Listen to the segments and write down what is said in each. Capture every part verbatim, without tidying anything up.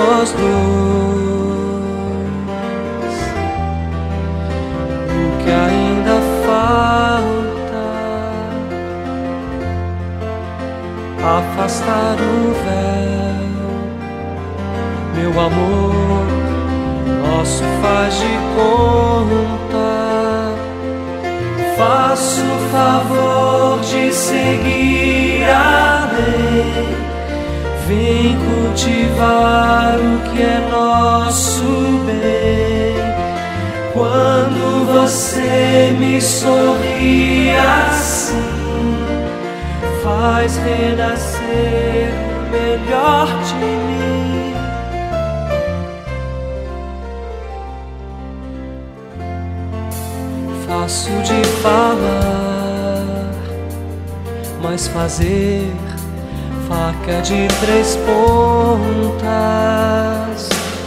nós dois. O que ainda falta, afastar o véu, meu amor, nosso faz de conta. Faço o favor de seguir a lei, vem cultivar o que é nosso bem. Quando você me sorri assim, faz renascer o melhor de mim. Fácil de falar, mas fazer faca de três pontas.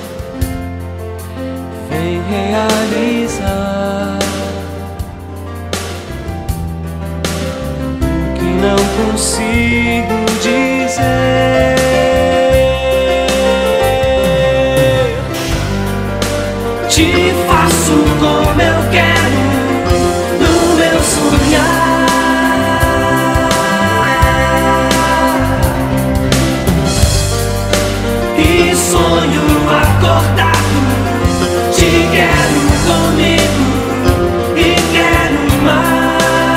Vem realizar o que não consigo dizer. Te faço como eu quero no meu sonhar. Sonho acordado, te quero comigo e quero mais.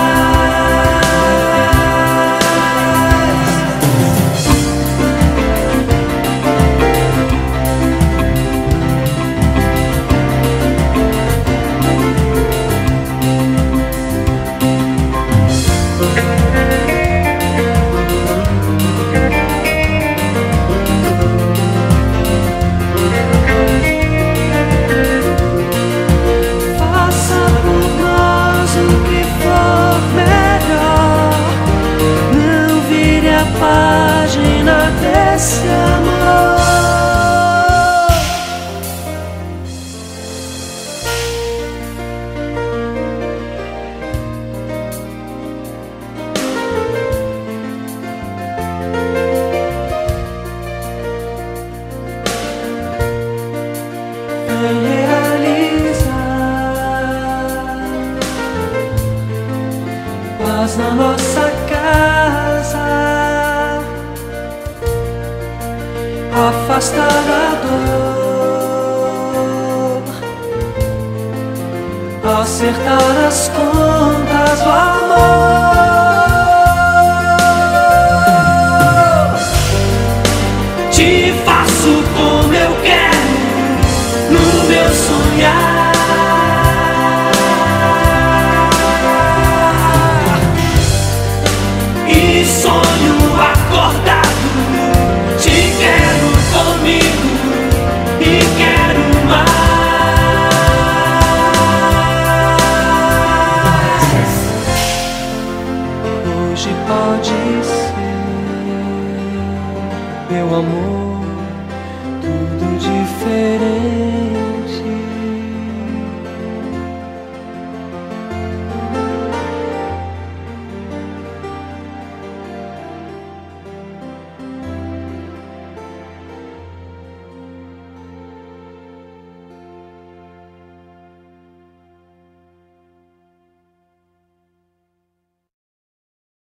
Página desse amor. Vem realizar paz na nossa casa, afastar a dor, acertar as contas do amor. Te faço como eu quero no meu sonhar. E sonho acordado, te quero comigo e quero mais. Hoje pode ser, meu amor, tudo diferente.